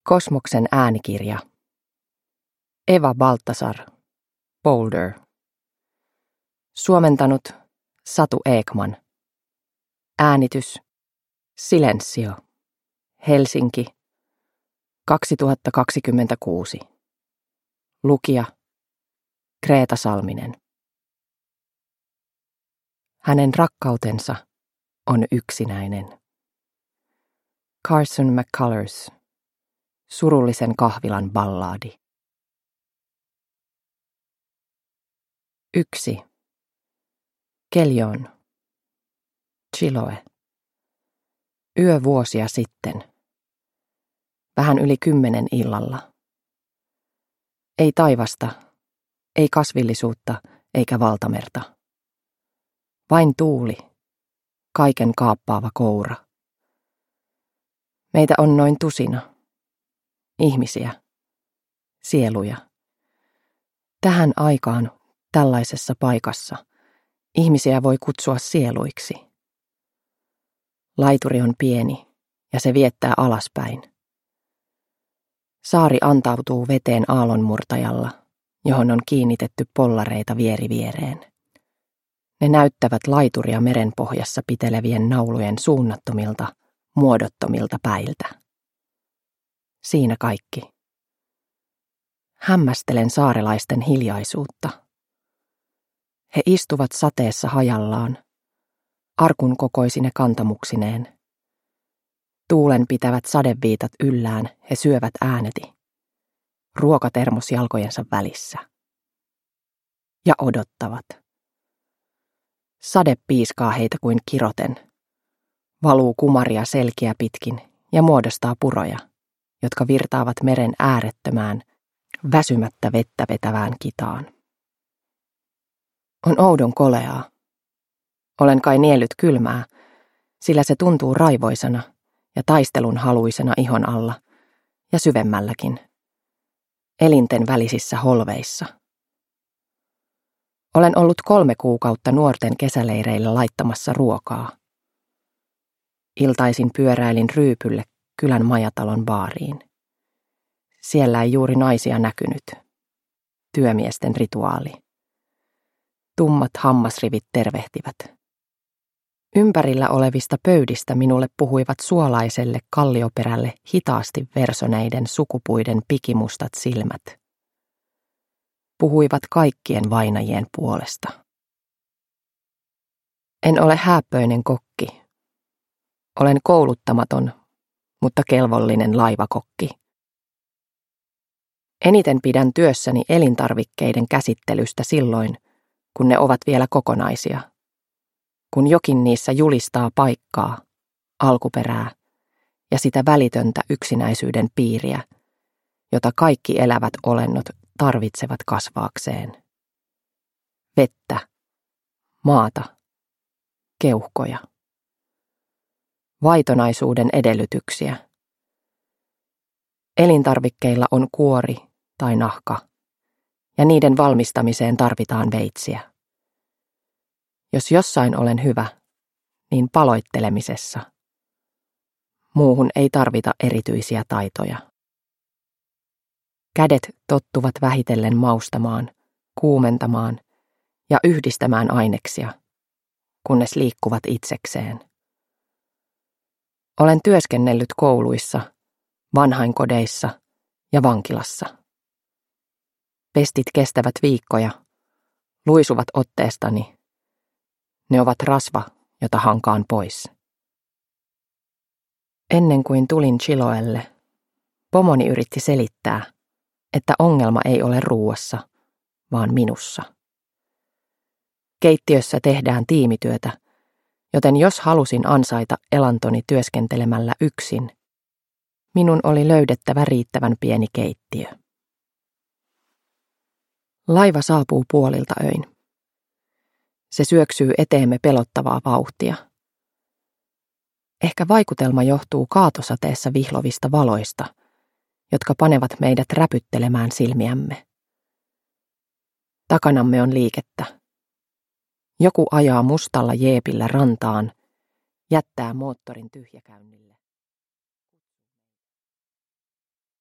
Kosmoksen äänikirja. Eva Baltasar, Boulder. Suomentanut Satu Ekman. Äänitys Silensio. Helsinki 2026. Lukija Kreeta Salminen. Hänen rakkautensa on yksinäinen. Carson McCullers. Surullisen kahvilan ballaadi. 1. Keljon. Chiloe. Yö vuosia sitten. Vähän yli 10 illalla. Ei taivasta, ei kasvillisuutta eikä valtamerta. Vain tuuli, kaiken kaappaava koura. Meitä on noin tusina. Ihmisiä, sieluja. Tähän aikaan, tällaisessa paikassa, ihmisiä voi kutsua sieluiksi. Laituri on pieni ja se viettää alaspäin. Saari antautuu veteen aallonmurtajalla, johon on kiinnitetty pollareita vieri viereen. Ne näyttävät laituria merenpohjassa pitelevien naulujen suunnattomilta, muodottomilta päiltä. Siinä kaikki. Hämmästelen saarelaisten hiljaisuutta. He istuvat sateessa hajallaan, arkun kokoisine kantamuksineen. Tuulen pitävät sadeviitat yllään he syövät ääneti, ruokatermos jalkojensa välissä. Ja odottavat. Sade piiskaa heitä kuin kiroten, valuu kumaria selkiä pitkin ja muodostaa puroja, jotka virtaavat meren äärettömään, väsymättä vettä vetävään kitaan. On oudon koleaa. Olen kai niellyt kylmää, sillä se tuntuu raivoisena ja taistelun haluisena ihon alla ja syvemmälläkin, elinten välisissä holveissa. Olen ollut 3 kuukautta nuorten kesäleireillä laittamassa ruokaa. Iltaisin pyöräilin ryypylle kylän majatalon baariin. Siellä ei juuri naisia näkynyt. Työmiesten rituaali. Tummat hammasrivit tervehtivät. Ympärillä olevista pöydistä minulle puhuivat suolaiselle kallioperälle hitaasti versoneiden sukupuiden pikimustat silmät. Puhuivat kaikkien vainajien puolesta. En ole hääppöinen kokki. Olen kouluttamaton, mutta kelvollinen laivakokki. Eniten pidän työssäni elintarvikkeiden käsittelystä silloin, kun ne ovat vielä kokonaisia. Kun jokin niissä julistaa paikkaa, alkuperää ja sitä välitöntä yksinäisyyden piiriä, jota kaikki elävät olennot tarvitsevat kasvaakseen. Vettä, maata, keuhkoja. Vaitonaisuuden edellytyksiä. Elintarvikkeilla on kuori tai nahka, ja niiden valmistamiseen tarvitaan veitsiä. Jos jossain olen hyvä, niin paloittelemisessa. Muuhun ei tarvita erityisiä taitoja. Kädet tottuvat vähitellen maustamaan, kuumentamaan ja yhdistämään aineksia, kunnes liikkuvat itsekseen. Olen työskennellyt kouluissa, vanhainkodeissa ja vankilassa. Pestit kestävät viikkoja, luisuvat otteestani. Ne ovat rasva, jota hankaan pois. Ennen kuin tulin Chiloelle, pomoni yritti selittää, että ongelma ei ole ruuassa, vaan minussa. Keittiössä tehdään tiimityötä, joten jos halusin ansaita elantoni työskentelemällä yksin, minun oli löydettävä riittävän pieni keittiö. Laiva saapuu puolilta öin. Se syöksyy eteemme pelottavaa vauhtia. Ehkä vaikutelma johtuu kaatosateessa vihlovista valoista, jotka panevat meidät räpyttelemään silmiämme. Takanamme on liikettä. Joku ajaa mustalla jeepillä rantaan, jättää moottorin tyhjäkäynnille.